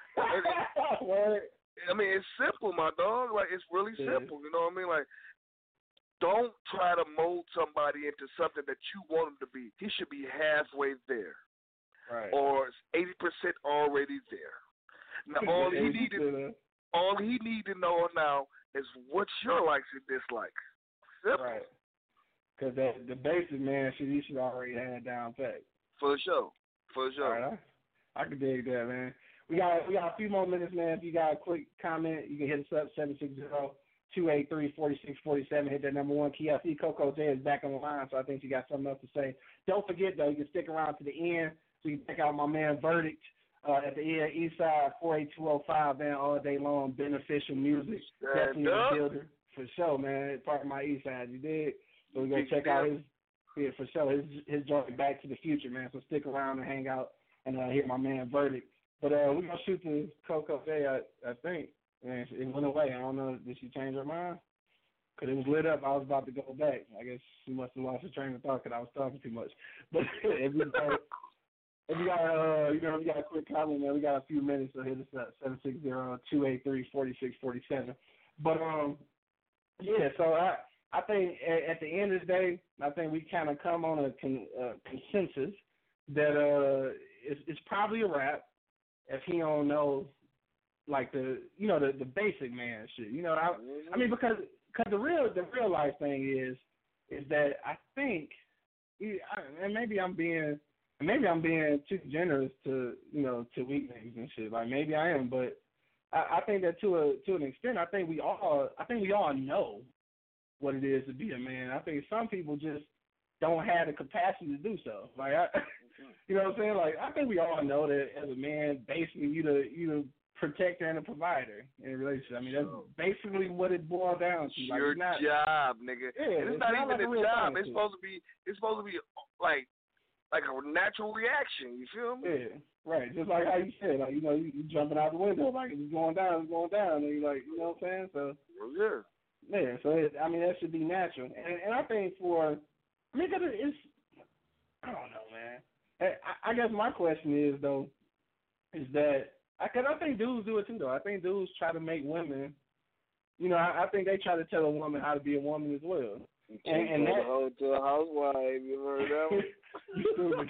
I mean, it's simple, my dog. Like, it's really simple. You know what I mean? Like, don't try to mold somebody into something that you want him to be. He should be halfway there, right? Or 80% already there. Now, all he need to know now is what's your likes and dislikes. Simple. Right. Because the basic man he should already have it down pat. For sure. All right, I can dig that, man. We got a few more minutes, man. If you got a quick comment, you can hit us up 760-283-4647. Hit that number one key. I see Coco J is back on the line, so I think you got something else to say. Don't forget though, you can stick around to the end so you can check out my man Verdict. At the East Side, 48205, man, all day long, beneficial music. Definitely a builder, for sure, man. It's part of my East Side, you dig? So we're going to check out for sure, his joint Back to the Future, man. So stick around and hang out and hear my man Verdict. But we're going to shoot the Coco J, I think. Man, it went away. I don't know, did she change her mind? Because it was lit up. I was about to go back. I guess she must have lost her train of thought because I was talking too much. But if you got a quick comment, man, we got a few minutes, so hit us up, 760-283-4647. But, so I think at the end of the day, I think we kind of come on a consensus that it's probably a wrap if he don't know, like, the basic man shit. I mean, because the real life thing is that I think, and maybe I'm being too generous to weak niggas and shit. Like maybe I am, but I think that to an extent, I think we all know what it is to be a man. I think some people just don't have the capacity to do so. Like you know what I'm saying? Like I think we all know that as a man, basically you the protector and a provider in a relationship. I mean that's basically what it boils down to. Like, your job, nigga. Yeah, and it's not even a job. It's supposed to be like a natural reaction, you feel me? Yeah, right. Just like how you said, like, you jumping out the window, like, it's going down, and you're like, you know what I'm saying? So, yeah, so, that should be natural. And I think cause it's, I don't know, man. I guess my question is, though, is that, because I think dudes do it, too, though. I think dudes try to make women, I think they try to tell a woman how to be a woman as well. And that hold to a housewife, you heard that one? You stupid.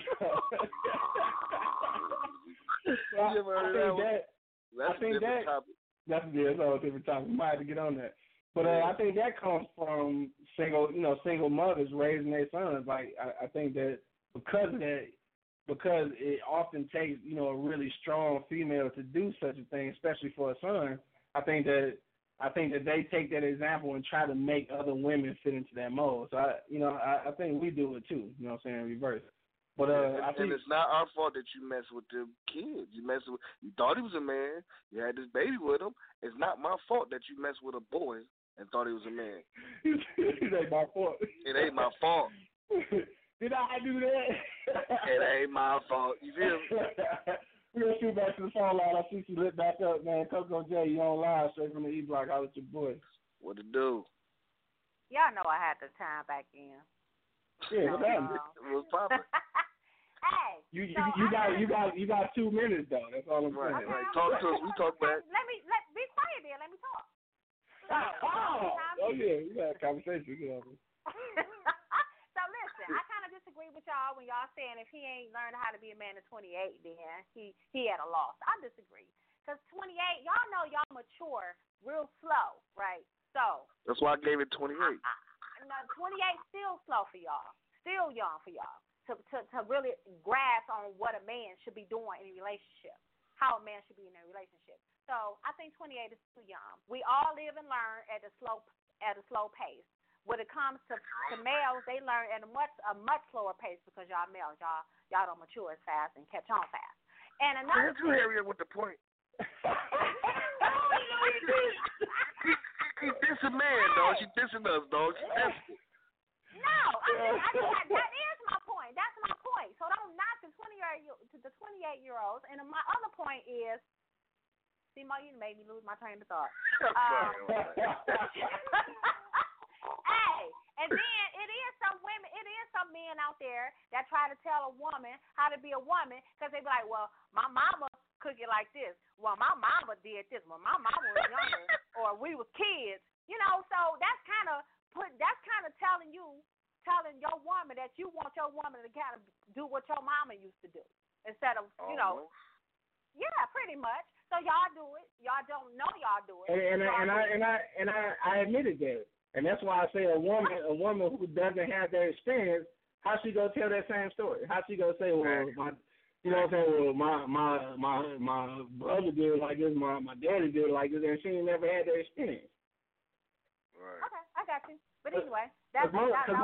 That's a whole different topic. We might have to get on that. But I think that comes from single mothers raising their sons. Like I think that because of that, because it often takes a really strong female to do such a thing, especially for a son. I think that they take that example and try to make other women fit into that mold. So I think we do it too. You know what I'm saying? Reverse. But I think it's not our fault that you mess with the kids. You thought he was a man. You had this baby with him. It's not my fault that you messed with a boy and thought he was a man. It ain't my fault. It ain't my fault. Did I do that? It ain't my fault. You feel me? We're going to shoot back to the phone line. I see you lit back up, man. Coco J, you on live straight from the E-Block. How was your boy? What to do? Y'all know I had to time back in. Yeah, what happened? What's poppin'? You got 2 minutes though. That's all I'm saying. Right. Talk to us. We talk back. Let be quiet then. Let me talk. So, yeah, we got a conversation. So listen, I kind of disagree with y'all when y'all saying if he ain't learned how to be a man at 28, then he at a loss. I disagree. Because 28, y'all know y'all mature real slow, right? So that's why I gave it 28. No, 28 still slow for y'all. Still young for y'all to really grasp on what a man should be doing in a relationship, how a man should be in a relationship. So I think 28 is too young. We all live and learn at a slow pace. When it comes to males, they learn at a much slower pace because y'all males, y'all don't mature as fast and catch on fast. And another thing, area with the point. She dissing man, dog. She dissing us, dog. She dissing. No, that is my point. That's my point. So don't knock the 28-year-olds. And my other point is, see, Mo, you made me lose my train of thought. Hey, and then it is some men out there that try to tell a woman how to be a woman because they be like, well, my mama cook it like this. Well, my mama did this. Well, my mama was younger, or we was kids. So that's kind of telling your woman that you want your woman to kind of do what your mama used to do instead of yeah, pretty much. So y'all do it. Y'all don't know y'all do it. And I admitted that. And that's why I say a woman who doesn't have that experience, how she gonna tell that same story? How she gonna say, well, my brother did it like this, my daddy did it like this, and she ain't never had that experience. Right. Okay, I got you. But anyway, most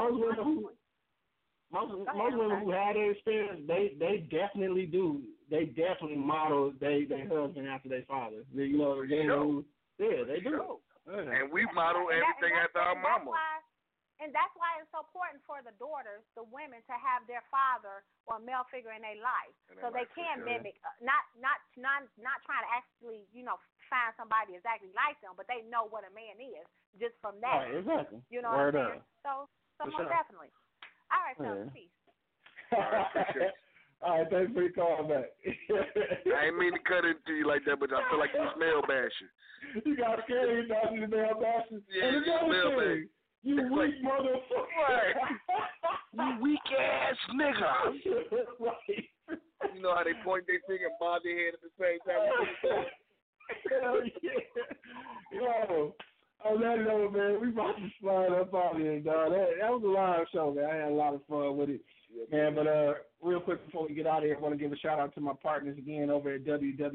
women who had that experience, they definitely do. They definitely model their husband after their father. They do. And we model everything after our mama. And that's why it's so important for the daughters, the women, to have their father or male figure in their life, so they can mimic. Not trying to actually, find somebody exactly like them, but they know what a man is just from that. Right, exactly. You know what I'm saying? So most definitely. All right, so peace. All right, thanks for the call back. I ain't mean to cut into you like that, but I feel like you smell bashing. You got scared you thought you smell bashing? Yeah, you smell bashing. You weak motherfucker. Right. You weak ass nigga. Right. You know how they point their finger and bob their head at the same time? Hell yeah. Yo, on that note, man, we about to slide up out here, dog. That was a live show, man. I had a lot of fun with it. Man, but real quick before we get out of here, I want to give a shout out to my partners again over at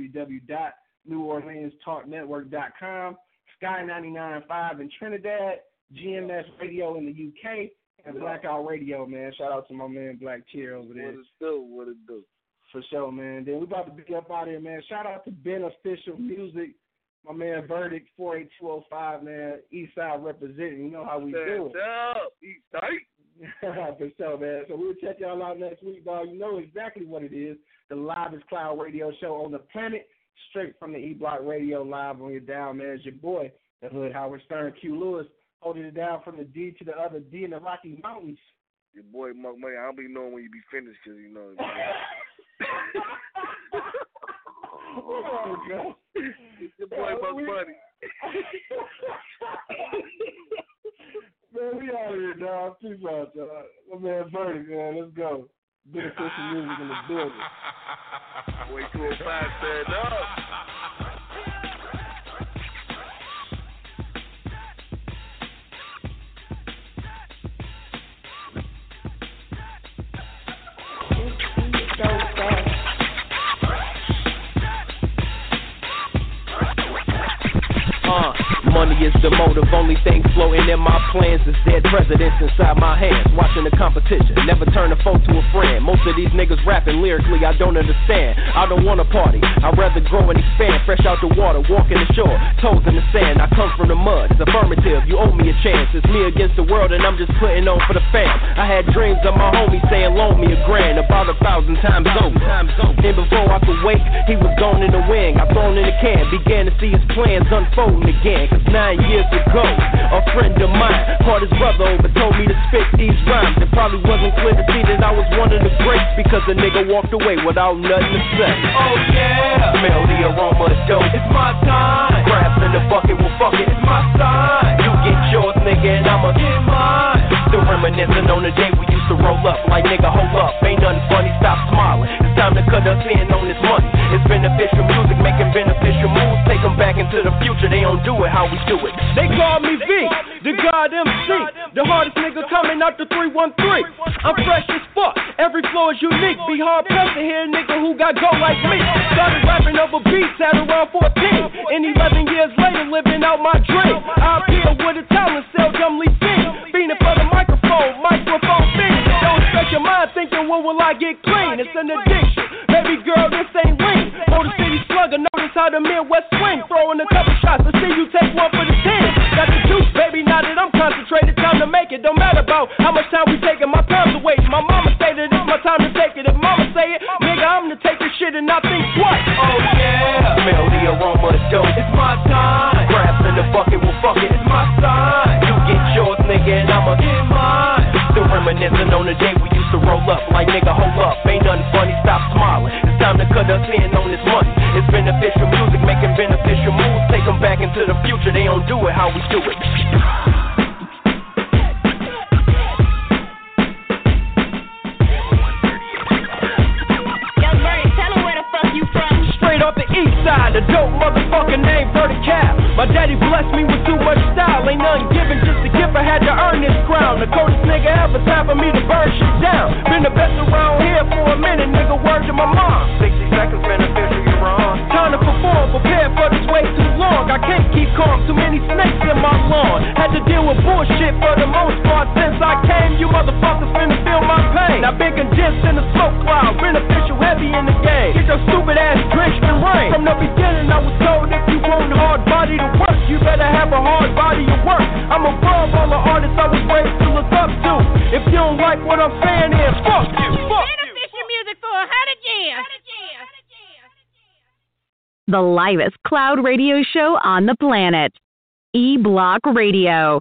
www.NewOrleansTalkNetwork.com, Sky 99.5 in Trinidad, GMS Radio in the UK, and Blackout Radio, man. Shout out to my man Black Cheer over there. What it do? For sure, man. Then we about to be up out here, man. Shout out to Beneficial Music, my man Verdict 48205, man. Eastside representing. You know how we do it. Eastside. For sure, man. So we'll check y'all out next week, dog. You know exactly what it is. The livest cloud radio show on the planet, straight from the E-Block Radio live on your dial, man. It's your boy, the Hood Howard Stern, Q Lewis, holding it down from the D to the other D in the Rocky Mountains. Your boy, Monk Money. I don't be knowing when you be finished because, you know. Oh, God. Your boy, Monk Money. Man, we out here, dog. Peace out, y'all. My man Bernie, man. Let's go. Beneficial Music in the building. Boy, 205 stand up. Money is the motive, only thing floating in my plans is dead presidents inside my hands. Watching the competition, never turn a foe to a friend. Most of these niggas rapping lyrically, I don't understand. I don't wanna party, I'd rather grow and expand. Fresh out the water, walking the shore, toes in the sand. I come from the mud, it's affirmative, you owe me a chance. It's me against the world and I'm just putting on for the fam. I had dreams of my homie saying loan me $1,000, about 1,000 times over. And before I could wake, he was gone in the wing. I thrown in the can, began to see his plans unfolding again. Cause now 9 years ago, a friend of mine called his brother over, told me to spit these rhymes. It probably wasn't clear to see that I was one of the greats, because a nigga walked away without nothing to say. Oh yeah, smell the aroma of dope, it's my time. Crabs in the bucket, well fuck it, it's my sign. You get yours, nigga, and I'ma get mine. Still reminiscing on the day we used to roll up, like nigga, hold up, ain't nothing funny, stop smiling. It's time to cut us in on this money. It's beneficial music, making beneficial moves, take them back into the future. They don't do it how we do it. They call me V, the God MC, the hardest nigga coming out the 313. I'm fresh as fuck, every flow is unique. Be hard pressed to hear a nigga who got go like me. Started rapping over beats at around 14, and 11 years later living out my dream. I appear with a talent, seldomly seen, beating for the microphone thing. Don't stretch your mind thinking, when will I get clean? It's an addiction, baby girl, this ain't lean. Motor City Slugger, notice how the Midwest swing. Throwing a couple shots, I see you take one for the team. Got the juice, baby, now that I'm concentrated, time to make it. Don't matter about how much time we taking, my time's away. My mama say that it's my time to take it. If mama say it, nigga, I'm gonna take this shit and not think twice. Oh yeah, smell the aroma of dope, it's my time. Crabs in the bucket, well fuck it, it's my sign. You get yours, nigga, and I'ma get mine. Still reminiscing on the day we used to roll up, like nigga, hold up, ain't nothing funny, stop smiling. It's time to cut us in on this money. It's beneficial music, making beneficial moves, take them back into the future. They don't do it how we do it. Off the east side, a dope motherfucker named Verdi Cap. My daddy blessed me with too much style. Ain't nothing given, just a gift. I had to earn this crown. The coldest nigga ever, time for me to burn shit down. Been the best around here for a minute, nigga, word to my mom. 60 seconds beneficial, you're wrong. Time to perform, prepare for this way too long. I can't keep calm, too many snakes in my lawn. Had to deal with bullshit for the most part. Since I came, you motherfuckers finna feel my pain. I've been condensed in a smoke cloud, beneficial heavy in the game. Get your stupid ass drenched in rain. From the beginning I was told if you want a hard body to work, you better have a hard body to work. I'm above all the artists I was raised to look up to. If you don't like what I'm saying, then fuck you. Beneficial music for 100 years. The livest cloud radio show on the planet. E-Block Radio.